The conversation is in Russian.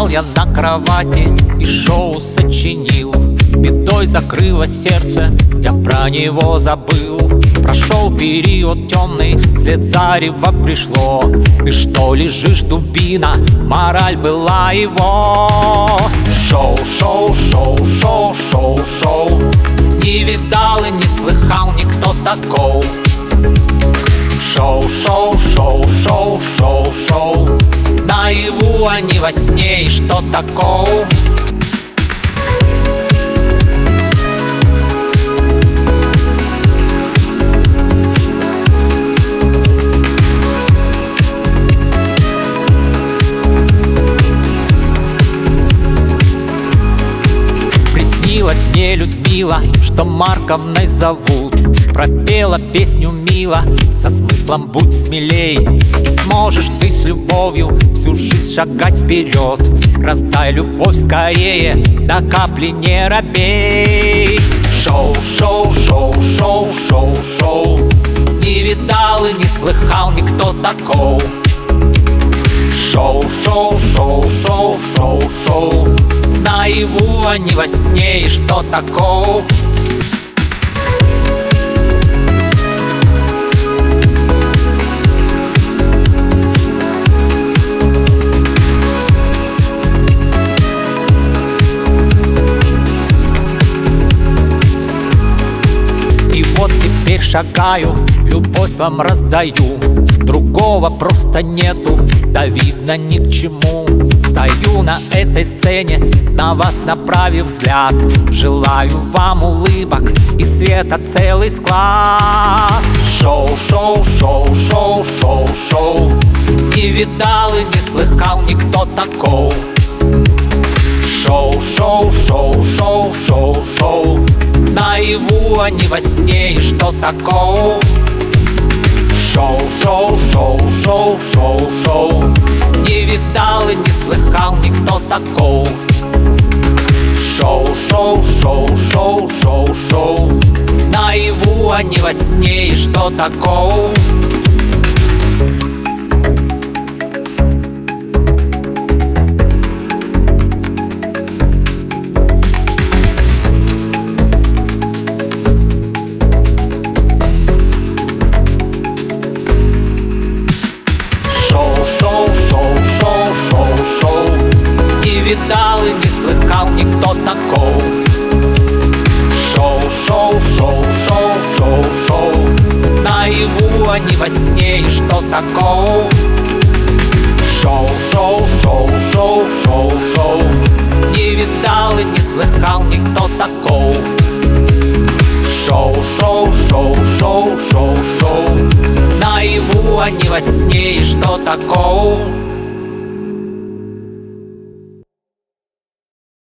Лежал я на кровати и шоу сочинил. Бедой закрылось сердце, я про него забыл. Прошел период темный, вслед зарева пришло. Ты что лежишь, дубина, мораль была его. Шоу, шоу, шоу, шоу, шоу, шоу. Не видал и не слыхал никто такого. Шоу, шоу, шоу, шоу, шоу, шоу. Наяву, а не во сне, и что такого? Приснилась мне Людмила, что Марковной зовут. Пропела песню мило, со смыслом будь смелей. И сможешь ты с любовью всю жизнь шагать вперед. Раздай любовь скорее, до капли не робей. Шоу, шоу, шоу, шоу, шоу, шоу. Не видал и не слыхал никто такого. Шоу, шоу, шоу, шоу, шоу, шоу. Наяву, а не во сне, и что такого? И вот теперь шагаю, любовь вам раздаю. Другого просто нету, да видно ни к чему. Стою на этой сцене, на вас направив взгляд. Желаю вам улыбок и света целый склад. Шоу, шоу, шоу, шоу, шоу, шоу. Не видал и не слыхал никто такого. Шоу, шоу, шоу, шоу, шоу, шоу. Наяву, а не во сне, и что такого? Шоу, шоу, шоу, шоу, шоу, шоу. Не видал и не слыхал никто такого. Шоу, шоу, шоу, шоу, шоу, шоу. Наяву, а не во сне, и что такого? Видал и не слыхал никто такого. Шоу, шоу, шоу, шоу, шоу, шоу. Наяву, а не во сне, и что такого? Шоу, шоу, шоу, шоу, шоу, шоу. Не видал и не слыхал никто такого. Шоу, шоу, шоу, шоу, шоу, шоу. Наяву, а не во сне, и что такого?